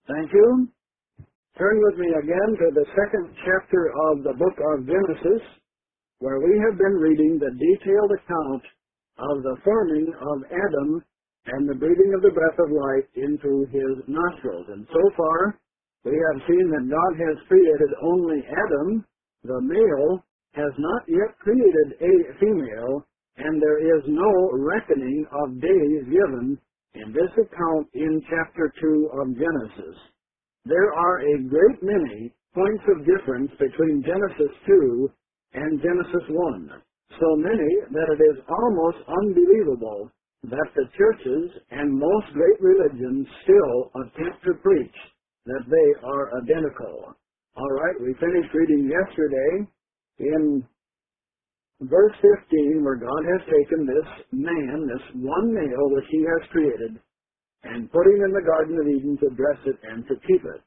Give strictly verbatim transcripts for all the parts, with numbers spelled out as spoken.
Thank you. Turn with me again to the second chapter of the book of Genesis, where we have been reading the detailed account of the forming of Adam and the breathing of the breath of life into his nostrils. And so far, we have seen that God has created only Adam. The male has not yet created a female, and there is no reckoning of days given in this account in chapter two of Genesis. There are a great many points of difference between Genesis two and Genesis one, so many that it is almost unbelievable that the churches and most great religions still attempt to preach that they are identical. All right, we finished reading yesterday in verse fifteen, where God has taken this man, this one male which he has created, and put him in the Garden of Eden to dress it and to keep it.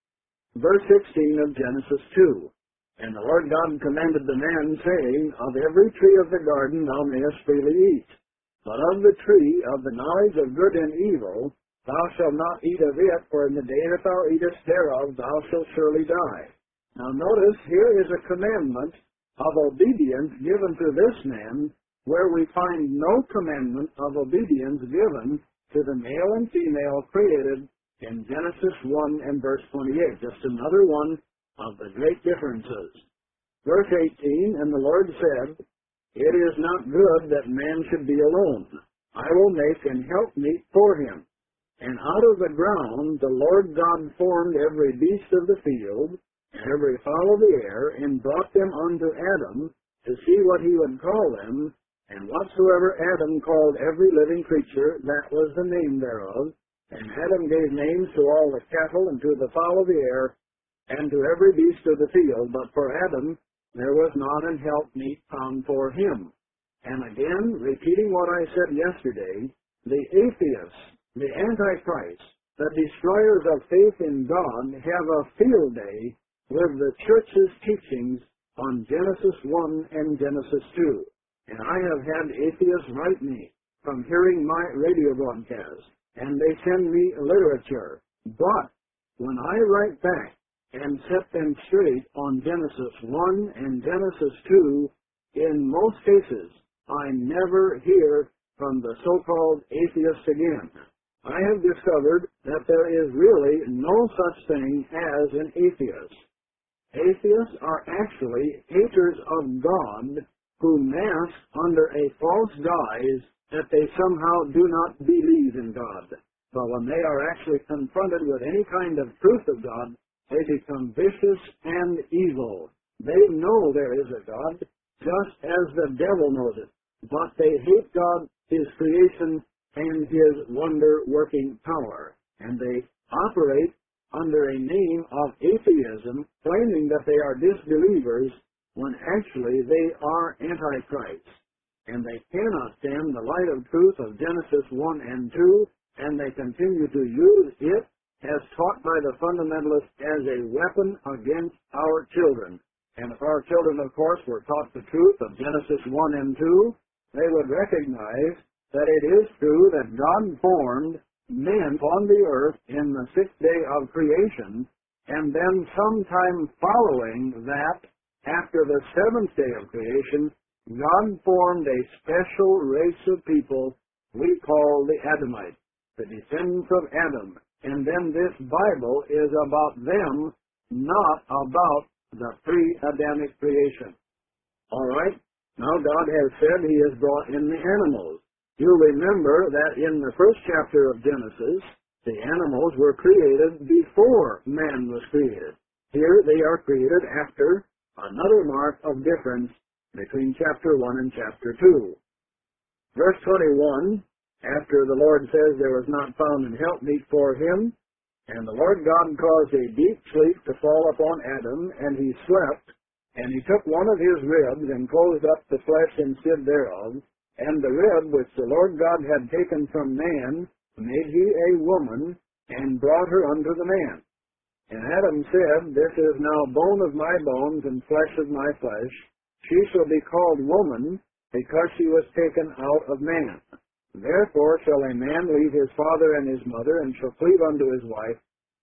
Verse sixteen of Genesis two, And the Lord God commanded the man, saying, Of every tree of the garden thou mayest freely eat, but of the tree of the knowledge of good and evil thou shalt not eat of it, for in the day that thou eatest thereof thou shalt surely die. Now notice, here is a commandment of obedience given to this man, where we find no commandment of obedience given to the male and female created in Genesis one and verse twenty-eight. Just another one of the great differences. Verse eighteen, And the Lord said, It is not good that man should be alone. I will make an helpmeet for him. And out of the ground the Lord God formed every beast of the field, and every fowl of the air, and brought them unto Adam, to see what he would call them. And whatsoever Adam called every living creature, that was the name thereof. And Adam gave names to all the cattle, and to the fowl of the air, and to every beast of the field. But for Adam there was not an helpmeet found for him. And again, repeating what I said yesterday, the atheists, the Antichrist, the destroyers of faith in God, have a field day with the church's teachings on Genesis one and Genesis two. And I have had atheists write me from hearing my radio broadcast, and they send me literature. But when I write back and set them straight on Genesis one and Genesis two, in most cases, I never hear from the so-called atheists again. I have discovered that there is really no such thing as an atheist. Atheists are actually haters of God who mask under a false guise that they somehow do not believe in God. But when they are actually confronted with any kind of truth of God, they become vicious and evil. They know there is a God, just as the devil knows it. But they hate God, His creation, and His wonder-working power. And they operate under a name of atheism, claiming that they are disbelievers, when actually they are antichrists. And they cannot stand the light of truth of Genesis one and two, and they continue to use it as taught by the fundamentalists as a weapon against our children. And if our children, of course, were taught the truth of Genesis one and two, they would recognize that it is true that God formed men on the earth in the sixth day of creation, and then sometime following that, after the seventh day of creation, God formed a special race of people we call the Adamites, the descendants of Adam. And then this Bible is about them, not about the pre-Adamic creation. All right? Now God has said He has brought in the animals. You'll remember that in the first chapter of Genesis, the animals were created before man was created. Here they are created after, another mark of difference between chapter one and chapter two. Verse twenty-one, after the Lord says there was not found an helpmeet for him, and the Lord God caused a deep sleep to fall upon Adam, and he slept, and he took one of his ribs, and closed up the flesh and sid thereof, and the rib which the Lord God had taken from man made he a woman, and brought her unto the man. And Adam said, This is now bone of my bones, and flesh of my flesh. She shall be called woman, because she was taken out of man. Therefore shall a man leave his father and his mother, and shall cleave unto his wife,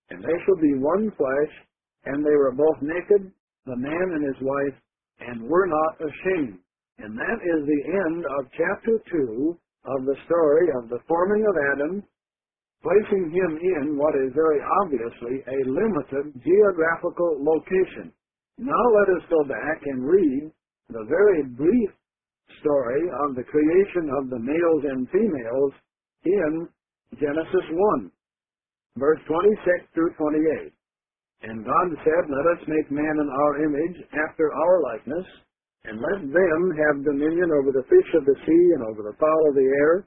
and they shall be one flesh, and they were both naked, the man and his wife, and were not ashamed. And that is the end of chapter two of the story of the forming of Adam, placing him in what is very obviously a limited geographical location. Now let us go back and read the very brief story of the creation of the males and females in Genesis one, verse twenty-six through twenty-eight. And God said, Let us make man in our image, after our likeness, and let them have dominion over the fish of the sea, and over the fowl of the air,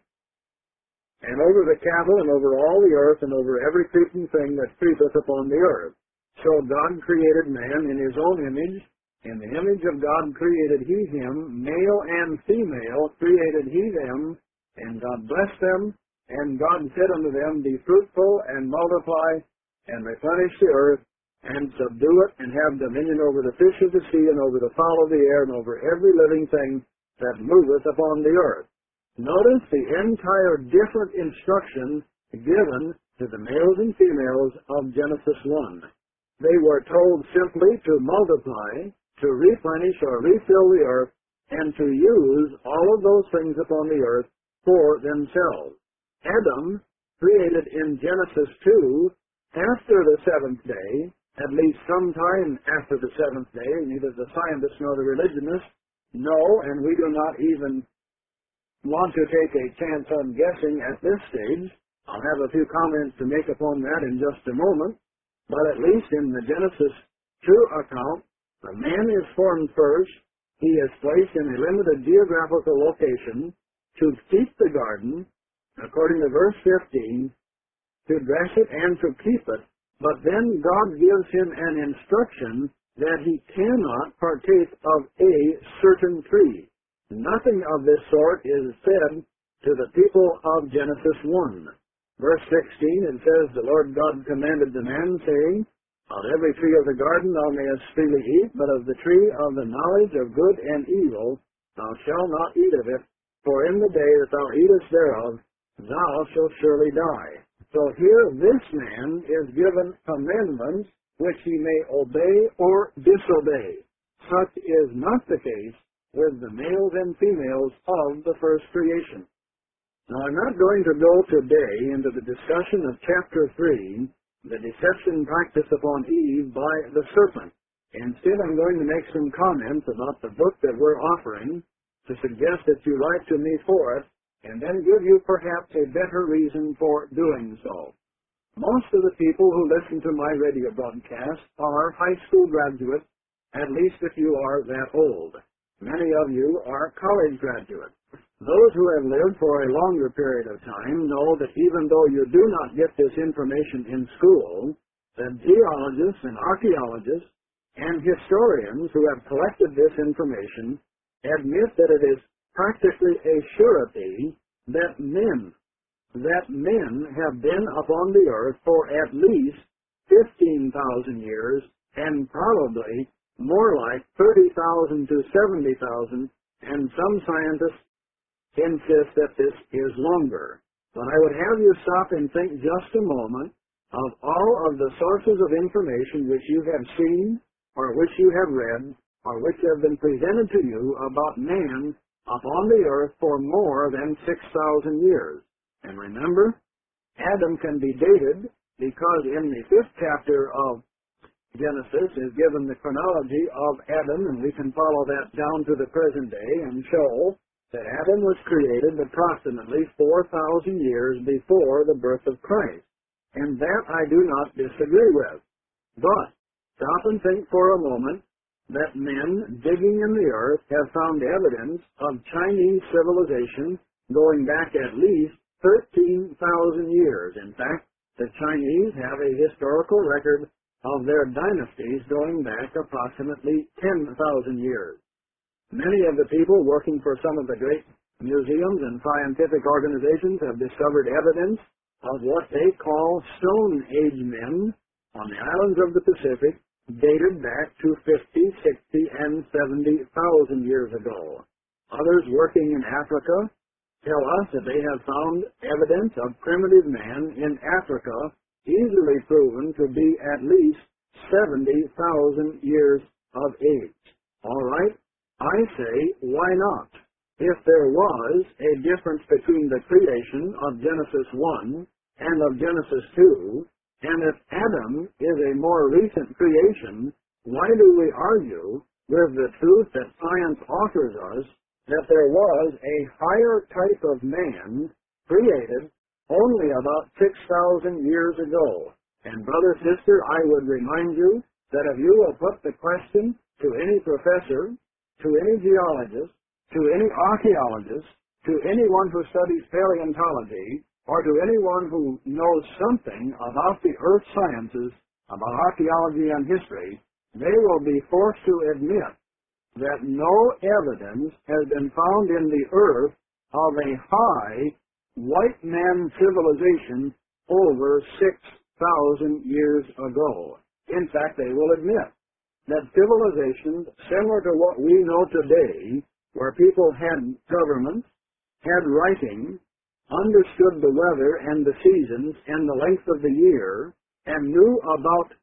and over the cattle, and over all the earth, and over every creeping thing that creepeth upon the earth. So God created man in his own image. In the image of God created he him, male and female created he them, and God blessed them, and God said unto them, Be fruitful, and multiply, and replenish the earth, and subdue it, and have dominion over the fish of the sea, and over the fowl of the air, and over every living thing that moveth upon the earth. Notice the entire different instructions given to the males and females of Genesis one. They were told simply to multiply, to replenish or refill the earth, and to use all of those things upon the earth for themselves. Adam, created in Genesis two, after the seventh day, at least some time after the seventh day, neither the scientists nor the religionists know, and we do not even want to take a chance on guessing at this stage. I'll have a few comments to make upon that in just a moment, but at least in the Genesis two account, the man is formed first. He is placed in a limited geographical location to keep the garden, according to verse fifteen, to dress it and to keep it. But then God gives him an instruction that he cannot partake of a certain tree. Nothing of this sort is said to the people of Genesis one. Verse sixteen, it says, The Lord God commanded the man, saying, Of every tree of the garden thou mayest freely eat, but of the tree of the knowledge of good and evil thou shalt not eat of it, for in the day that thou eatest thereof thou shalt surely die. So here this man is given commandments which he may obey or disobey. Such is not the case with the males and females of the first creation. Now I'm not going to go today into the discussion of chapter three, the deception practiced upon Eve by the serpent. Instead, I'm going to make some comments about the book that we're offering to suggest that you write to me for it, and then give you perhaps a better reason for doing so. Most of the people who listen to my radio broadcast are high school graduates, at least if you are that old. Many of you are college graduates. Those who have lived for a longer period of time know that even though you do not get this information in school, that geologists and archaeologists and historians who have collected this information admit that it is practically a surety that men, that men have been upon the earth for at least fifteen thousand years, and probably more like thirty thousand to seventy thousand, and some scientists insist that this is longer. But I would have you stop and think just a moment of all of the sources of information which you have seen, or which you have read, or which have been presented to you about man upon the earth for more than six thousand years. And remember, Adam can be dated because in the fifth chapter of Genesis is given the chronology of Adam, and we can follow that down to the present day and show that Adam was created approximately four thousand years before the birth of Christ. And that I do not disagree with. But stop and think for a moment that men digging in the earth have found evidence of Chinese civilization going back at least thirteen thousand years. In fact, the Chinese have a historical record of their dynasties going back approximately ten thousand years. Many of the people working for some of the great museums and scientific organizations have discovered evidence of what they call Stone Age men on the islands of the Pacific, dated back to fifty, sixty, and seventy thousand years ago. Others working in Africa tell us that they have found evidence of primitive man in Africa easily proven to be at least seventy thousand years of age. All right? I say, why not? If there was a difference between the creation of Genesis one and of Genesis two, and if Adam is a more recent creation, why do we argue with the truth that science offers us that there was a higher type of man created only about six thousand years ago? And brother, sister, I would remind you that if you will put the question to any professor, to any geologist, to any archaeologist, to anyone who studies paleontology, or to anyone who knows something about the earth sciences, about archaeology and history, they will be forced to admit that no evidence has been found in the earth of a high white man civilization over six thousand years ago. In fact, they will admit that civilizations similar to what we know today, where people had governments, had writing, understood the weather and the seasons and the length of the year, and knew about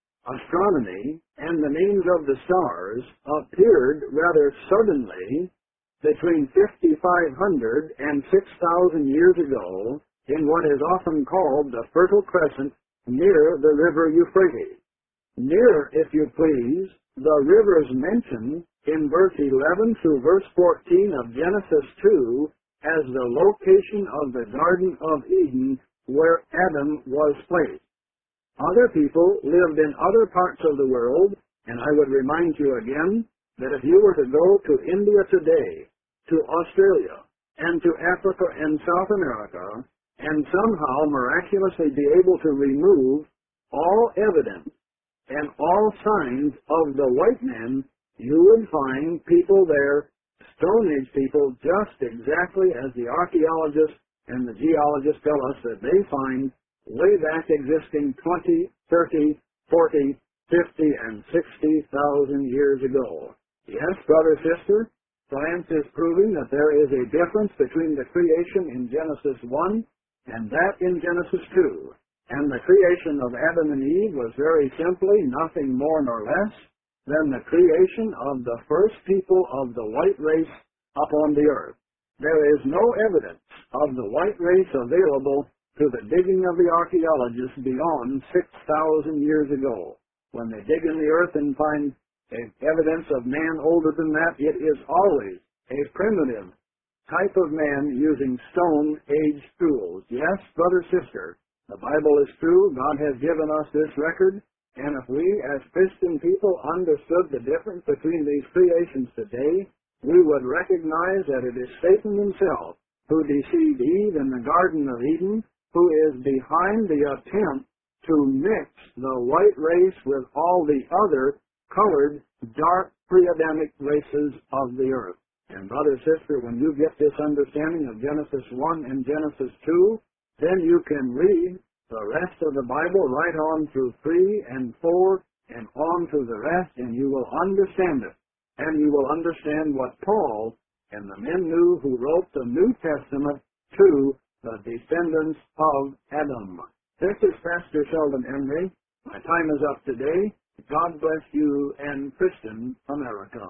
astronomy and the names of the stars, appeared rather suddenly between fifty-five hundred and six thousand years ago in what is often called the Fertile Crescent near the river Euphrates. Near, if you please, the rivers mentioned in verse eleven through verse fourteen of Genesis two as the location of the Garden of Eden where Adam was placed. Other people lived in other parts of the world, and I would remind you again that if you were to go to India today, to Australia, and to Africa and South America, and somehow miraculously be able to remove all evidence and all signs of the white man, you would find people there, Stone Age people, just exactly as the archaeologists and the geologists tell us that they find way back existing twenty, thirty, forty, fifty, and sixty thousand years ago. Yes, brother, sister, science is proving that there is a difference between the creation in Genesis one and that in Genesis two. And the creation of Adam and Eve was very simply nothing more nor less than the creation of the first people of the white race upon the earth. There is no evidence of the white race available to the digging of the archaeologists beyond six thousand years ago. When they dig in the earth and find evidence of man older than that, it is always a primitive type of man using Stone Age tools. Yes, brother, sister, the Bible is true. God has given us this record. And if we, as Christian people, understood the difference between these creations today, we would recognize that it is Satan himself who deceived Eve in the Garden of Eden, who is behind the attempt to mix the white race with all the other colored, dark, pre-Adamic races of the earth. And brother, sister, when you get this understanding of Genesis one and Genesis two, then you can read the rest of the Bible right on through three and four and on through the rest, and you will understand it. And you will understand what Paul and the men knew who wrote the New Testament to the descendants of Adam. This is Pastor Sheldon Emery. My time is up today. God bless you and Christian America.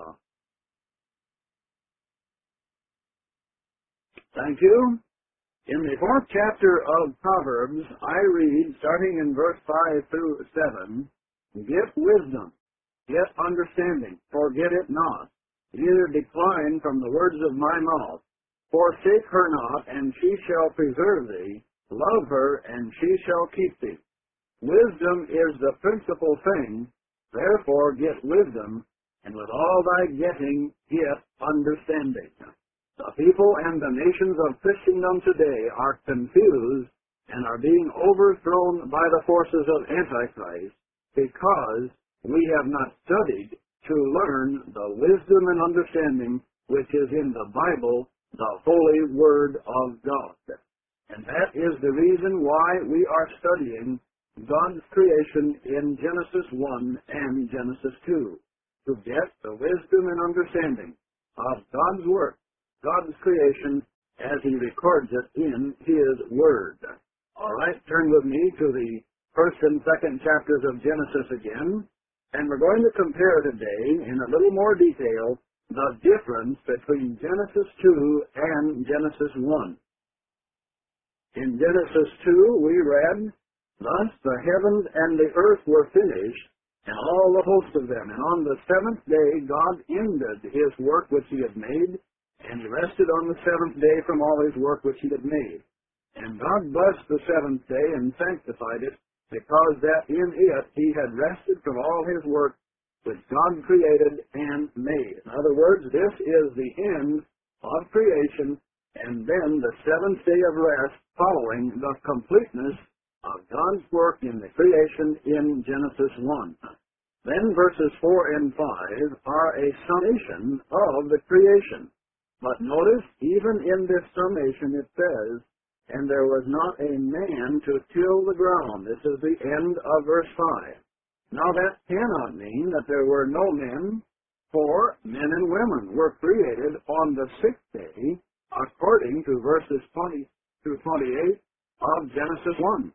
Thank you. In the fourth chapter of Proverbs, I read, starting in verse five through seven, "Get wisdom, get understanding, forget it not, neither decline from the words of my mouth. Forsake her not, and she shall preserve thee. Love her, and she shall keep thee. Wisdom is the principal thing, therefore get wisdom, and with all thy getting get understanding." The people and the nations of Christendom today are confused and are being overthrown by the forces of Antichrist because we have not studied to learn the wisdom and understanding which is in the Bible, the Holy Word of God. And that is the reason why we are studying God's creation in Genesis one and Genesis two, to get the wisdom and understanding of God's work, God's creation, as He records it in His Word. All right, turn with me to the first and second chapters of Genesis again, and we're going to compare today in a little more detail the difference between Genesis two and Genesis one. In Genesis two we read, "Thus the heavens and the earth were finished, and all the host of them. And on the seventh day God ended his work which he had made, and he rested on the seventh day from all his work which he had made. And God blessed the seventh day and sanctified it, because that in it he had rested from all his work which God created and made." In other words, this is the end of creation, and then the seventh day of rest following the completeness of God's work in the creation in Genesis one. Then verses four and five are a summation of the creation. But notice, even in this summation it says, "And there was not a man to till the ground." This is the end of verse five. Now that cannot mean that there were no men, for men and women were created on the sixth day, according to verses twenty through twenty-eight of Genesis one.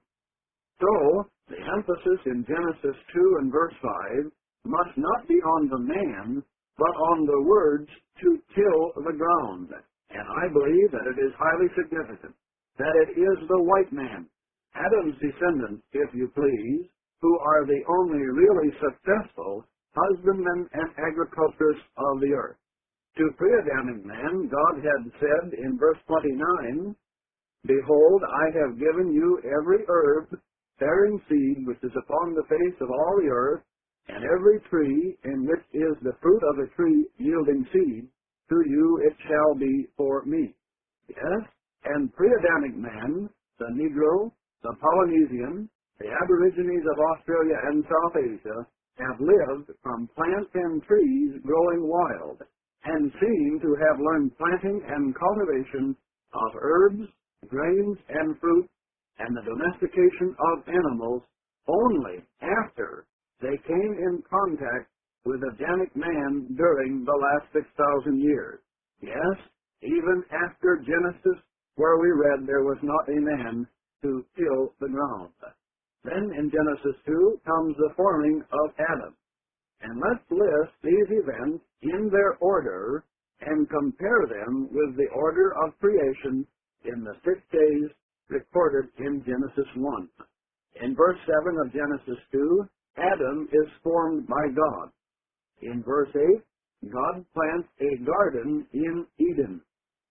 So, the emphasis in Genesis two and verse five must not be on the man, but on the words "to till the ground." And I believe that it is highly significant that it is the white man, Adam's descendants, if you please, who are the only really successful husbandmen and agriculturists of the earth. To pre-Adamic man, God had said in verse twenty-nine, "Behold, I have given you every herb bearing seed which is upon the face of all the earth, and every tree in which is the fruit of a tree yielding seed, to you it shall be for meat." Yes, and pre-Adamic man, the Negro, the Polynesian, the Aborigines of Australia and South Asia, have lived from plants and trees growing wild, and seem to have learned planting and cultivation of herbs, grains, and fruit, and the domestication of animals only after they came in contact with Adamic man during the last six thousand years. Yes, even after Genesis, where we read there was not a man to till the ground. Then in Genesis two comes the forming of Adam. And let's list these events in their order and compare them with the order of creation in the six days recorded in Genesis one. In verse seven of Genesis two, Adam is formed by God. In verse eight, God plants a garden in Eden.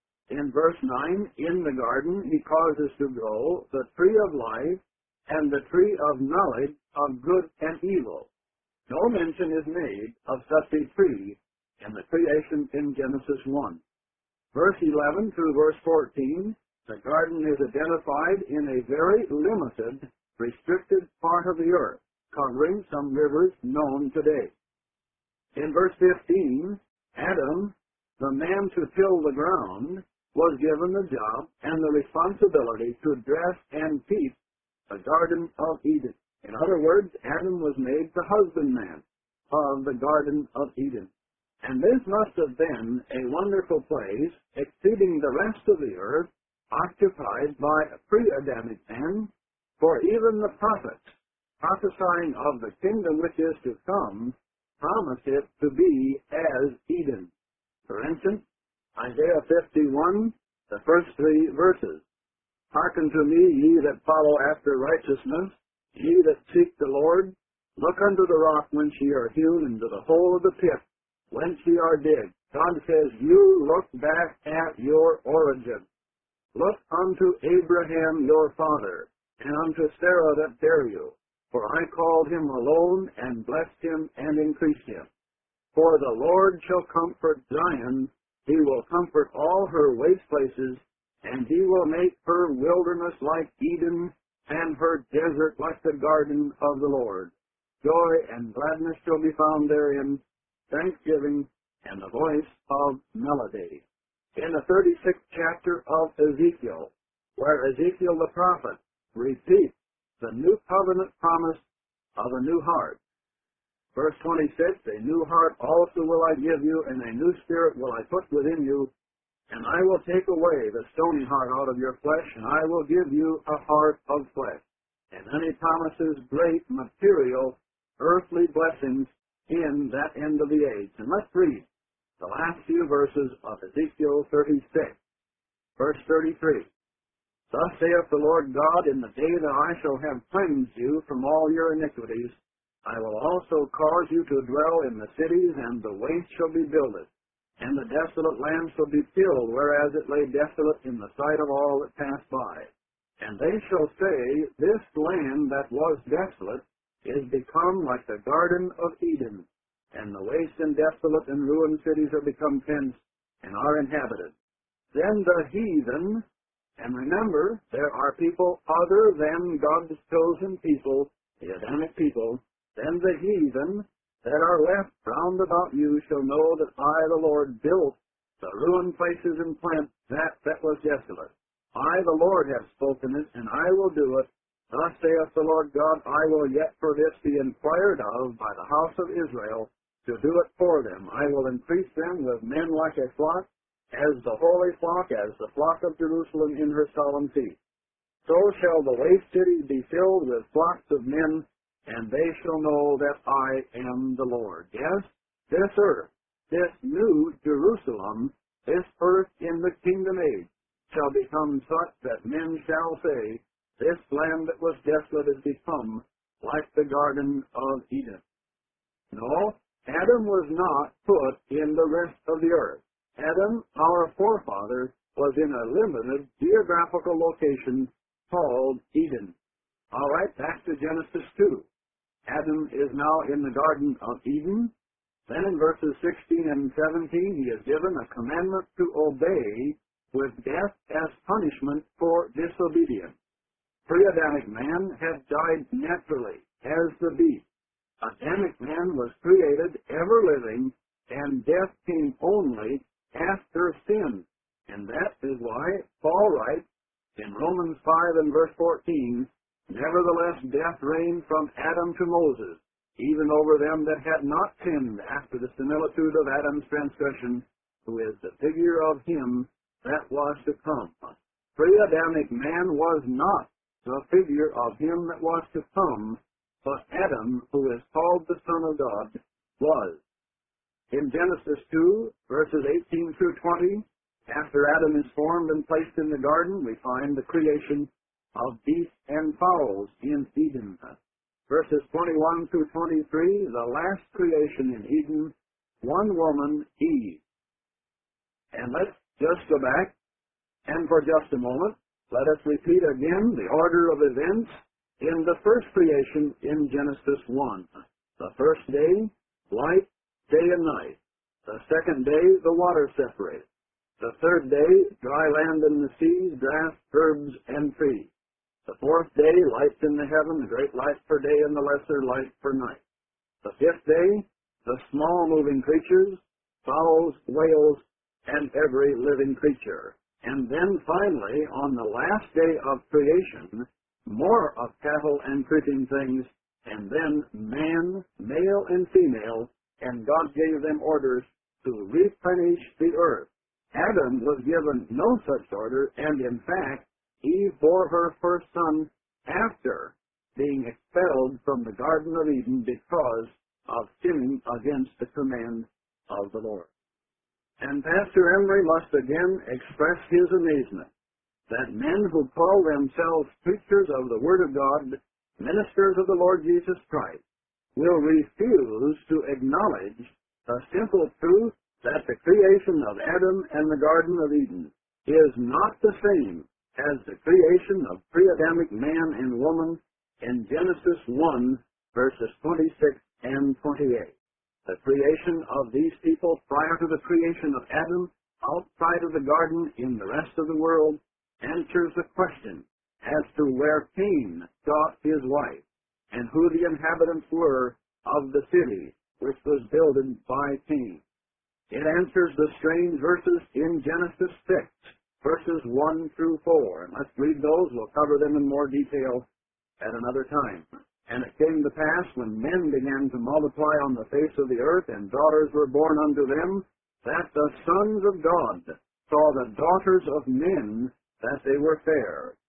In verse nine, in the garden he causes to grow the tree of life and the tree of knowledge of good and evil. No mention is made of such a tree in the creation in Genesis one. Verse eleven through verse fourteen, the garden is identified in a very limited, restricted part of the earth, covering some rivers known today. In verse fifteen, Adam, the man to till the ground, was given the job and the responsibility to dress and keep the Garden of Eden. In other words, Adam was made the husbandman of the Garden of Eden. And this must have been a wonderful place, exceeding the rest of the earth, occupied by a pre-Adamic man, for even the prophets, prophesying of the kingdom which is to come, promised it to be as Eden. For instance, Isaiah fifty-one, the first three verses. "Hearken to me, ye that follow after righteousness, ye that seek the Lord. Look unto the rock whence ye are hewn, and to the hole of the pit whence ye are digged." God says, you look back at your origin. Look unto Abraham your father, and unto Sarah that bare you. For I called him alone, and blessed him, and increased him. For the Lord shall comfort Zion, he will comfort all her waste places, and he will make her wilderness like Eden, and her desert like the garden of the Lord. Joy and gladness shall be found therein, thanksgiving, and the voice of melody. In the thirty-sixth chapter of Ezekiel, where Ezekiel the prophet repeats the new covenant promise of a new heart. Verse twenty-six, "A new heart also will I give you, and a new spirit will I put within you, and I will take away the stony heart out of your flesh, and I will give you a heart of flesh." And then he promises great material, earthly blessings in that end of the age. And let's read the last few verses of Ezekiel thirty-six, verse thirty-three. Thus saith the Lord God, in the day that I shall have cleansed you from all your iniquities, I will also cause you to dwell in the cities, and the waste shall be builded, and the desolate land shall be filled, whereas it lay desolate in the sight of all that passed by. And they shall say, this land that was desolate is become like the Garden of Eden, and the waste and desolate and ruined cities are become fenced and are inhabited. Then the heathen, and remember, there are people other than God's chosen people, the Adamic people, then the heathen that are left round about you shall know that I, the Lord, built the ruined places and plant that that was desolate. I, the Lord, have spoken it, and I will do it. Thus saith the Lord God, I will yet for this be inquired of by the house of Israel, to do it for them. I will increase them with men like a flock, as the holy flock, as the flock of Jerusalem in her solemn feast. So shall the waste cities be filled with flocks of men, and they shall know that I am the Lord. Yes, this earth, this new Jerusalem, this earth in the kingdom age, shall become such that men shall say, this land that was desolate has become like the Garden of Eden. No, Adam was not put in the rest of the earth. Adam, our forefather, was in a limited geographical location called Eden. All right, back to Genesis two. Adam is now in the Garden of Eden. Then in verses sixteen and seventeen, he is given a commandment to obey with death as punishment for disobedience. Pre-Adamic man had died naturally as the beast. Adamic man was created ever-living, and death came only after sin. And that is why Paul writes in Romans five and verse fourteen, nevertheless death reigned from Adam to Moses, even over them that had not sinned after the similitude of Adam's transgression, who is the figure of him that was to come. Pre-Adamic man was not the figure of him that was to come, but Adam, who is called the Son of God, was. In Genesis two, verses eighteen through twenty, after Adam is formed and placed in the garden, we find the creation of beasts and fowls in Eden. Verses twenty-one through twenty-three, the last creation in Eden, one woman, Eve. And let's just go back, and for just a moment, let us repeat again the order of events in the first creation in Genesis one. The first day, light, day and night. The second day, the water separated. The third day, dry land and the seas, grass, herbs, and trees. The fourth day, lights in the heaven, the great light for day and the lesser light for night. The fifth day, the small moving creatures, fowls, whales, and every living creature. And then finally, on the last day of creation, more of cattle and creeping things, and then man, male and female, and God gave them orders to replenish the earth. Adam was given no such order, and in fact, Eve bore her first son after being expelled from the Garden of Eden because of sinning against the command of the Lord. And Pastor Emery must again express his amazement that men who call themselves preachers of the Word of God, ministers of the Lord Jesus Christ, will refuse to acknowledge the simple truth that the creation of Adam and the Garden of Eden is not the same as the creation of pre-Adamic man and woman in Genesis one, verses twenty-six and twenty-eight. The creation of these people prior to the creation of Adam outside of the garden in the rest of the world answers the question as to where Cain got his wife and who the inhabitants were of the city which was builded by Cain. It answers the strange verses in Genesis six, verses one through four. And let's read those. We'll cover them in more detail at another time. And it came to pass, when men began to multiply on the face of the earth, and daughters were born unto them, that the sons of God saw the daughters of men, that they were fair,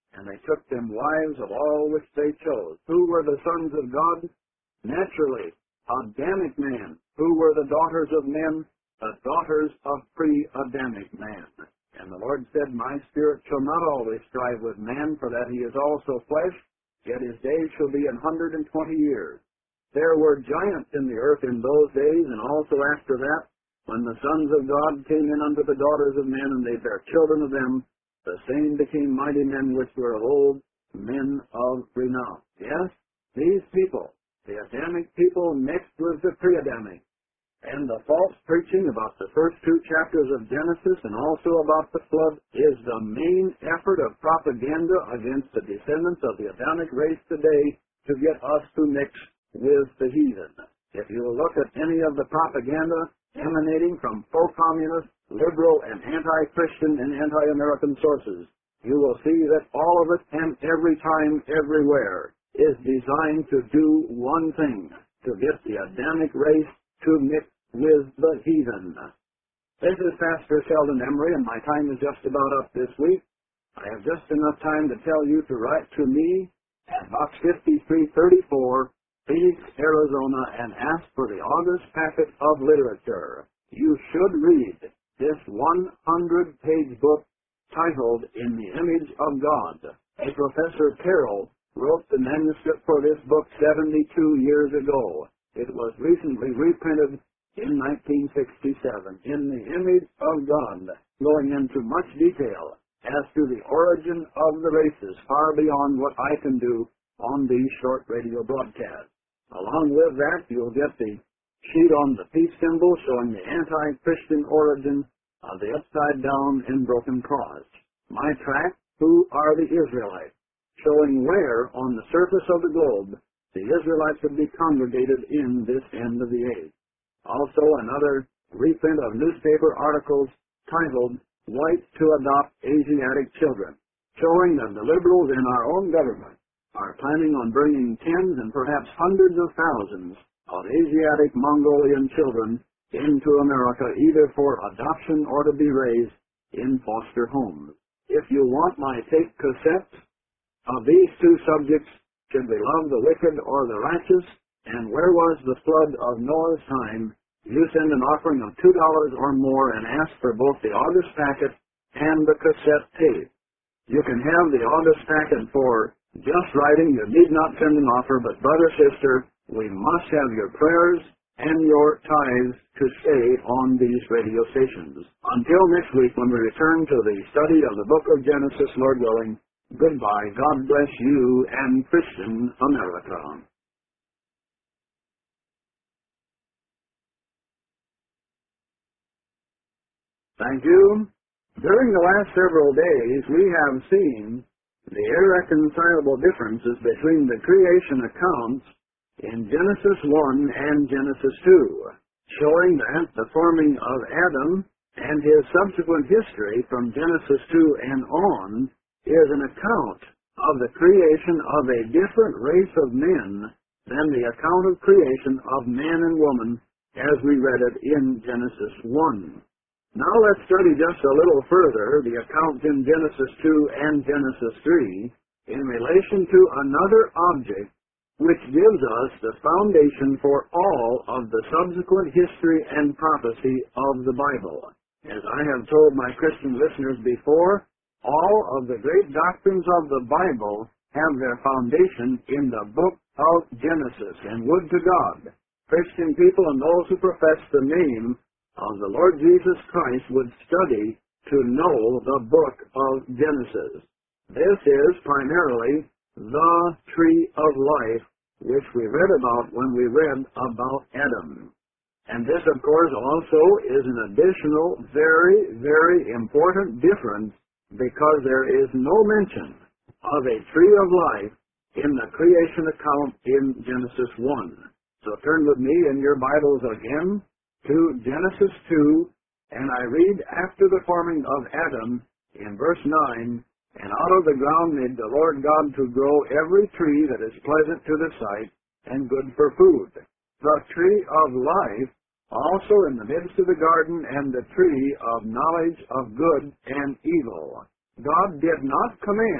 And they took them wives of all which they chose. Who were the sons of God? Naturally, Adamic man. Who were the daughters of men? The daughters of pre-Adamic man. And the Lord said, My spirit shall not always strive with man, for that he is also flesh, yet his days shall be an hundred and twenty years. There were giants in the earth in those days, and also after that, when the sons of God came in unto the daughters of men, and they bare children of them, the same became mighty men which were of old, men of renown. Yes, these people, the Adamic people mixed with the pre-Adamic. And the false preaching about the first two chapters of Genesis and also about the flood is the main effort of propaganda against the descendants of the Adamic race today to get us to mix with the heathen. If you will look at any of the propaganda emanating from pro-communist, liberal, and anti-Christian and anti-American sources, you will see that all of it and every time, everywhere, is designed to do one thing, to get the Adamic race to mix with the heathen. This is Pastor Sheldon Emery, and my time is just about up this week. I have just enough time to tell you to write to me at Box fifty-three thirty-four, Phoenix, Arizona, and ask for the August packet of literature. You should read this one hundred page book titled In the Image of God. A Professor Carroll wrote the manuscript for this book seventy-two years ago. It was recently reprinted in nineteen sixty-seven, In the Image of God, going into much detail as to the origin of the races, far beyond what I can do on these short radio broadcasts. Along with that, you'll get the sheet on the peace symbol showing the anti-Christian origin of the upside-down and broken cross. My tract, Who Are the Israelites?, showing where on the surface of the globe the Israelites would be congregated in this end of the age. Also, another reprint of newspaper articles titled Whites to Adopt Asiatic Children, showing that the liberals in our own government are planning on bringing tens and perhaps hundreds of thousands of Asiatic Mongolian children into America, either for adoption or to be raised in foster homes. If you want my tape cassettes of these two subjects, Should we love the wicked or the righteous? And where was the flood of Noah's time? You send an offering of two dollars or more and ask for both the August packet and the cassette tape. You can have the August packet for just writing. You need not send an offer, but brother, sister, we must have your prayers and your tithes to stay on these radio stations. Until next week, when we return to the study of the book of Genesis, Lord willing, goodbye. God bless you and Christian America. Thank you. During the last several days, we have seen the irreconcilable differences between the creation accounts in Genesis one and Genesis two, showing that the forming of Adam and his subsequent history from Genesis two and on is an account of the creation of a different race of men than the account of creation of man and woman as we read it in Genesis one. Now let's study just a little further the accounts in Genesis two and Genesis three in relation to another object which gives us the foundation for all of the subsequent history and prophecy of the Bible. As I have told my Christian listeners before, all of the great doctrines of the Bible have their foundation in the book of Genesis, and would to God, Christian people and those who profess the name of the Lord Jesus Christ would study to know the book of Genesis. This is primarily the tree of life, which we read about when we read about Adam. And this, of course, also is an additional, very, very important difference, because there is no mention of a tree of life in the creation account in Genesis one. So turn with me in your Bibles again to Genesis two, and I read, after the forming of Adam, in verse nine, and out of the ground made the Lord God to grow every tree that is pleasant to the sight and good for food, the tree of life also in the midst of the garden, and the tree of knowledge of good and evil. God did not command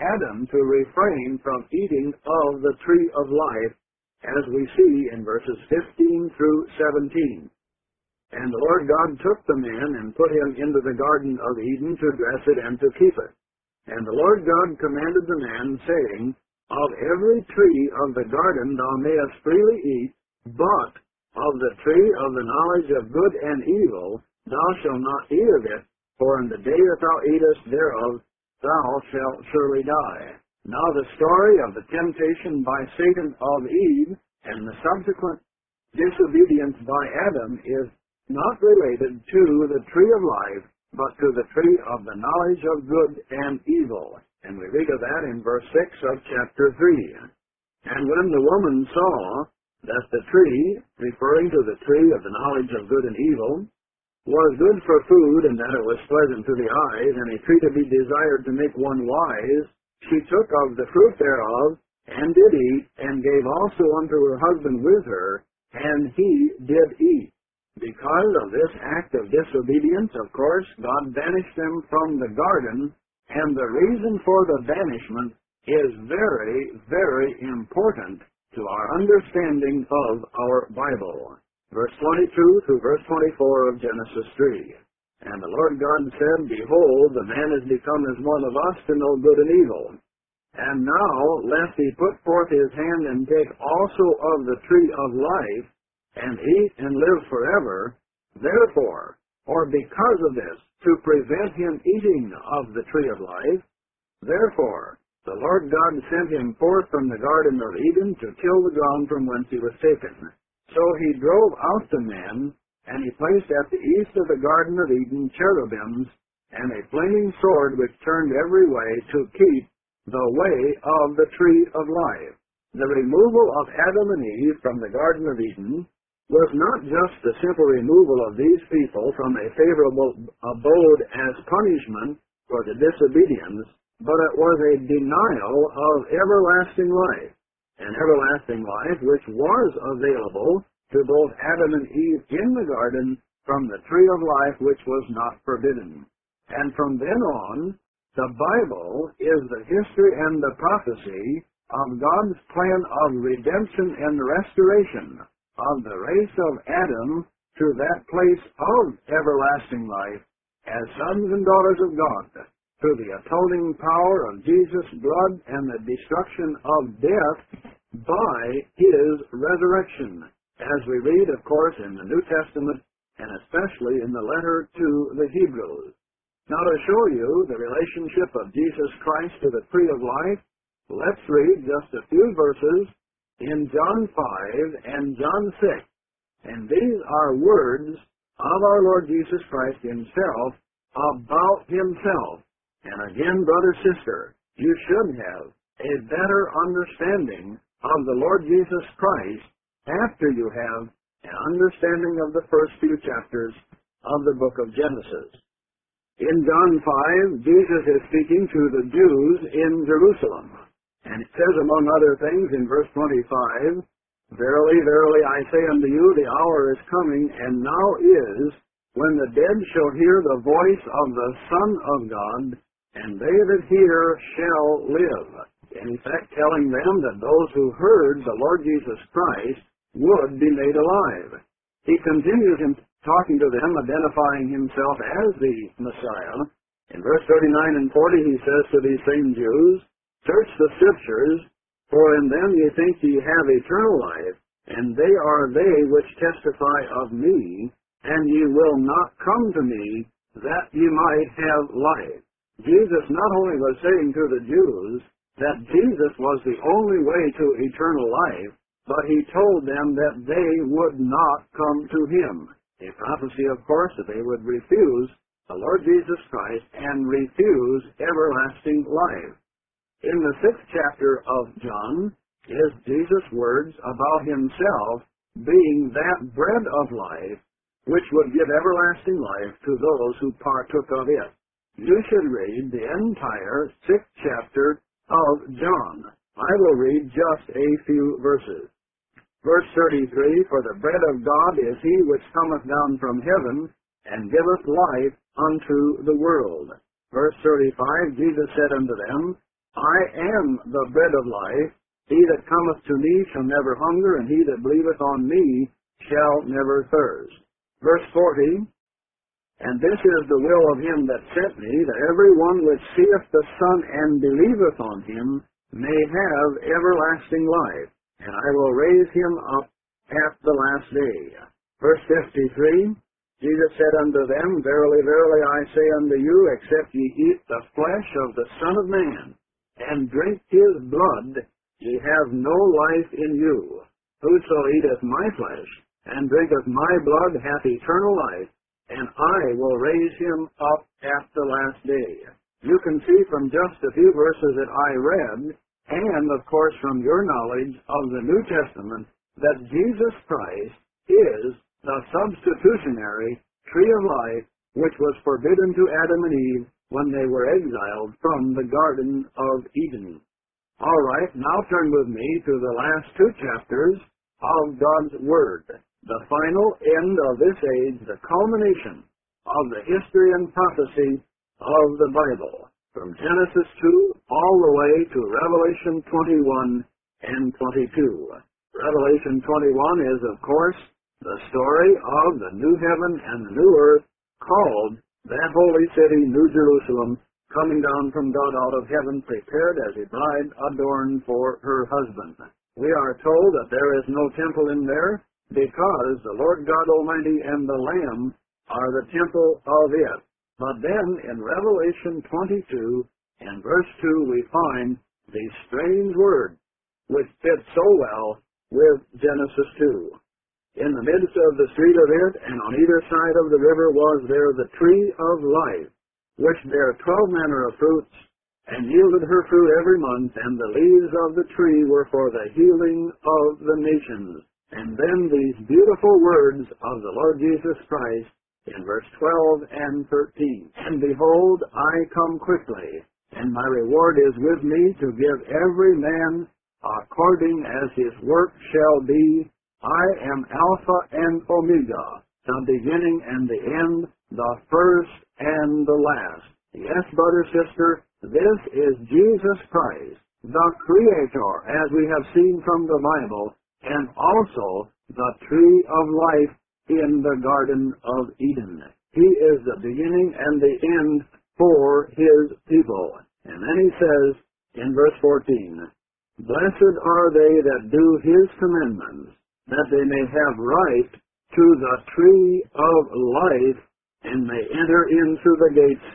Adam to refrain from eating of the tree of life, as we see in verses fifteen through seventeen. And the Lord God took the man and put him into the garden of Eden to dress it and to keep it. And the Lord God commanded the man, saying, Of every tree of the garden thou mayest freely eat, but of the tree of the knowledge of good and evil thou shalt not eat of it, for in the day that thou eatest thereof thou shalt surely die. Now the story of the temptation by Satan of Eve and the subsequent disobedience by Adam is not related to the tree of life, but to the tree of the knowledge of good and evil. And we read of that in verse six of chapter three. And when the woman saw that the tree, referring to the tree of the knowledge of good and evil, was good for food, and that it was pleasant to the eyes, and a tree to be desired to make one wise, she took of the fruit thereof, and did eat, and gave also unto her husband with her, and he did eat. Because of this act of disobedience, of course, God banished them from the garden, and the reason for the banishment is very, very important to our understanding of our Bible. Verse twenty-two through verse twenty-four of Genesis three. And the Lord God said, Behold, the man is become as one of us to know good and evil. And now, lest he put forth his hand and take also of the tree of life, and eat and live forever, therefore, or because of this, to prevent him eating of the tree of life, therefore, the Lord God sent him forth from the Garden of Eden to till the ground from whence he was taken. So he drove out the man, and he placed at the east of the Garden of Eden cherubims, and a flaming sword which turned every way to keep the way of the tree of life. The removal of Adam and Eve from the Garden of Eden was not just the simple removal of these people from a favorable abode as punishment for the disobedience, but it was a denial of everlasting life, an everlasting life which was available to both Adam and Eve in the garden from the tree of life which was not forbidden. And from then on, the Bible is the history and the prophecy of God's plan of redemption and restoration of the race of Adam to that place of everlasting life as sons and daughters of God, through the atoning power of Jesus' blood and the destruction of death by his resurrection, as we read, of course, in the New Testament, and especially in the letter to the Hebrews. Now, to show you the relationship of Jesus Christ to the tree of life, let's read just a few verses in John five and John six. And these are words of our Lord Jesus Christ himself about himself. And again, brother, sister, you should have a better understanding of the Lord Jesus Christ after you have an understanding of the first few chapters of the book of Genesis. In John five, Jesus is speaking to the Jews in Jerusalem. And it says, among other things, in verse twenty-five, Verily, verily, I say unto you, the hour is coming, and now is, when the dead shall hear the voice of the Son of God, and they that hear shall live. In effect, telling them that those who heard the Lord Jesus Christ would be made alive. He continues in talking to them, identifying himself as the Messiah. In verse thirty-nine and forty, he says to these same Jews, Search the Scriptures, for in them ye think ye have eternal life, and they are they which testify of me, and ye will not come to me, that ye might have life. Jesus not only was saying to the Jews that Jesus was the only way to eternal life, but he told them that they would not come to him. A prophecy, of course, that they would refuse the Lord Jesus Christ and refuse everlasting life. In the sixth chapter of John is Jesus' words about himself being that bread of life which would give everlasting life to those who partook of it. You should read the entire sixth chapter of John. I will read just a few verses. Verse thirty-three, For the bread of God is he which cometh down from heaven, and giveth life unto the world. Verse thirty-five, Jesus said unto them, I am the bread of life. He that cometh to me shall never hunger, and he that believeth on me shall never thirst. Verse forty, And this is the will of him that sent me, that every one which seeth the Son and believeth on him may have everlasting life, and I will raise him up at the last day. Verse fifty-three, Jesus said unto them, Verily, verily, I say unto you, except ye eat the flesh of the Son of Man, and drink his blood, ye have no life in you. Whoso eateth my flesh, and drinketh my blood, hath eternal life, and I will raise him up at the last day. You can see from just a few verses that I read, and of course from your knowledge of the New Testament, that Jesus Christ is the substitutionary tree of life which was forbidden to Adam and Eve when they were exiled from the Garden of Eden. All right, now turn with me to the last two chapters of God's Word, the final end of this age, the culmination of the history and prophecy of the Bible, from Genesis two all the way to Revelation twenty-one and twenty-two. Revelation twenty-one is, of course, the story of the new heaven and the new earth, called that holy city, New Jerusalem, coming down from God out of heaven, prepared as a bride adorned for her husband. We are told that there is no temple in there, because the Lord God Almighty and the Lamb are the temple of it. But then in Revelation twenty-two and verse two we find the strange word which fits so well with Genesis two. In the midst of the street of it, and on either side of the river, was there the tree of life, which bare twelve manner of fruits, and yielded her fruit every month, and the leaves of the tree were for the healing of the nations. And then these beautiful words of the Lord Jesus Christ in verse twelve and thirteen. And behold, I come quickly, and my reward is with me to give every man according as his work shall be. I am Alpha and Omega, the beginning and the end, the first and the last. Yes, brother, sister, this is Jesus Christ, the Creator, as we have seen from the Bible, and also the tree of life in the Garden of Eden. He is the beginning and the end for his people. And then he says in verse fourteen, Blessed are they that do his commandments, that they may have right to the tree of life, and may enter in through the gates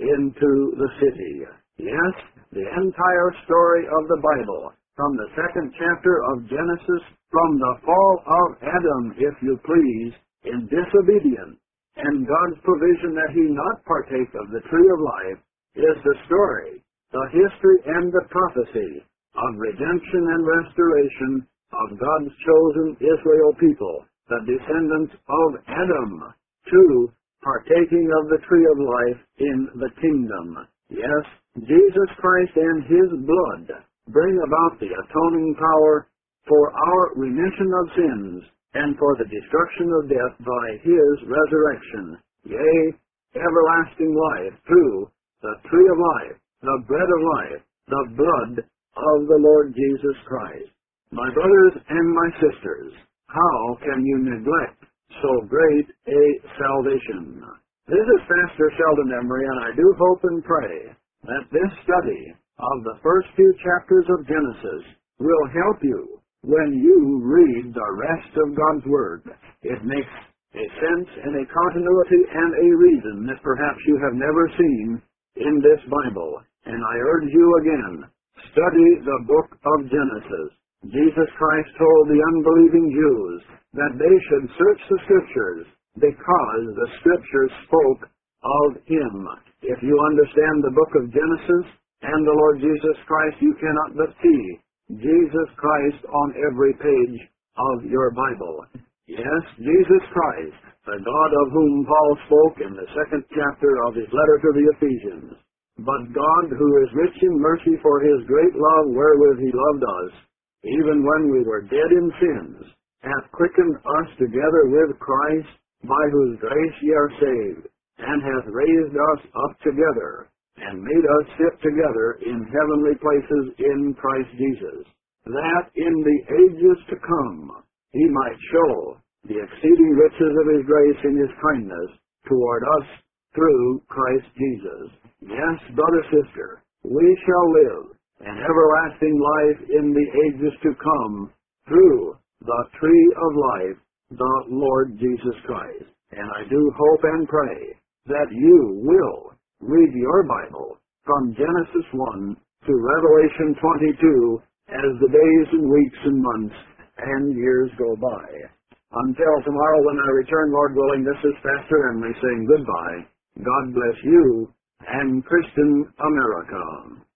into the city. Yes, the entire story of the Bible, from the second chapter of Genesis, from the fall of Adam, if you please, in disobedience, and God's provision that he not partake of the tree of life, is the story, the history, and the prophecy of redemption and restoration of God's chosen Israel people, the descendants of Adam, to partaking of the tree of life in the kingdom. Yes, Jesus Christ and his blood bring about the atoning power for our remission of sins and for the destruction of death by his resurrection. Yea, everlasting life through the tree of life, the bread of life, the blood of the Lord Jesus Christ. My brothers and my sisters, how can you neglect so great a salvation? This is Pastor Sheldon Emery, and I do hope and pray that this study of the first few chapters of Genesis will help you when you read the rest of God's Word. It makes a sense and a continuity and a reason that perhaps you have never seen in this Bible. And I urge you again, study the book of Genesis. Jesus Christ told the unbelieving Jews that they should search the Scriptures because the Scriptures spoke of him. If you understand the book of Genesis and the Lord Jesus Christ, you cannot but see Jesus Christ on every page of your Bible. Yes, Jesus Christ, the God of whom Paul spoke in the second chapter of his letter to the Ephesians. But God, who is rich in mercy for his great love wherewith he loved us, even when we were dead in sins, hath quickened us together with Christ, by whose grace ye are saved, and hath raised us up together, and made us sit together in heavenly places in Christ Jesus, that in the ages to come he might show the exceeding riches of his grace in his kindness toward us through Christ Jesus. Yes, brother, sister, we shall live an everlasting life in the ages to come through the tree of life, the Lord Jesus Christ. And I do hope and pray that you will read your Bible from Genesis one to Revelation twenty-two as the days and weeks and months and years go by. Until tomorrow when I return, Lord willing, this is Pastor Henry saying goodbye. God bless you and Christian America.